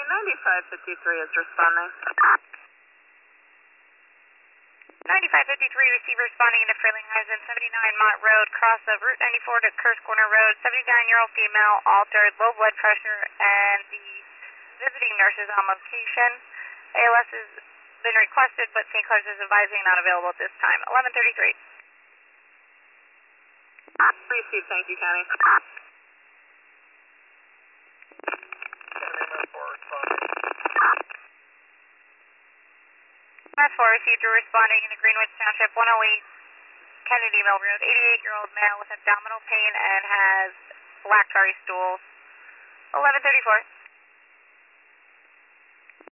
9553 is responding. 9553, receiver responding into Frelinghuysen, 79 Mott Road, cross of Route 94 to Kurse Corner Road, 79-year-old female, altered, low blood pressure, and the visiting nurse is on location. ALS has been requested, but St. Clair's is advising not available at this time. 1133. Received, thank you, County. Mass 4 received a responding in the Greenwich Township 108 Kennedy Mill Road, 88-year-old male with abdominal pain and has black tarry stools. 1134.